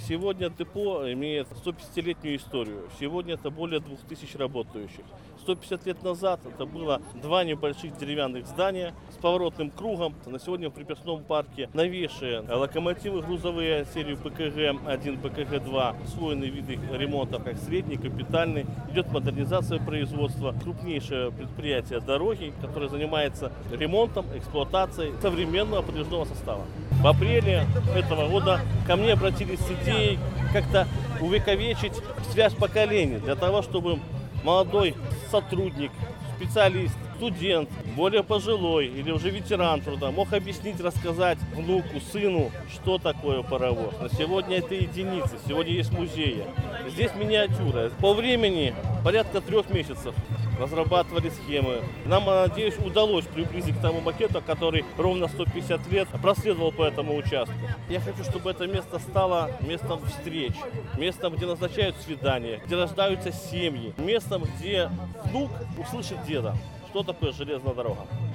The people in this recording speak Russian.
Сегодня депо имеет 150-летнюю историю. Сегодня это более 2000 работающих. 150 лет назад это было два небольших деревянных здания с поворотным кругом. На сегодня в приписном парке новейшие локомотивы грузовые серии ПКГ-1, ПКГ-2, освоенные виды ремонта как средний, капитальный. Идет модернизация производства. Крупнейшее предприятие дороги, которое занимается ремонтом, эксплуатацией современного подвижного состава. В апреле этого года ко мне обратились с идеей как-то увековечить связь поколений, для того, чтобы молодой сотрудник, специалист, студент, более пожилой или уже ветеран труда мог объяснить, рассказать внуку, сыну, что такое паровоз. На сегодня это единицы, сегодня есть музеи. Здесь миниатюра. По времени порядка 3 месяцев разрабатывали схемы. Нам, надеюсь, удалось приблизить к тому макету, который ровно 150 лет проследовал по этому участку. Я хочу, чтобы это место стало местом встреч, местом, где назначают свидания, где рождаются семьи, местом, где внук услышит деда, что такое железная дорога.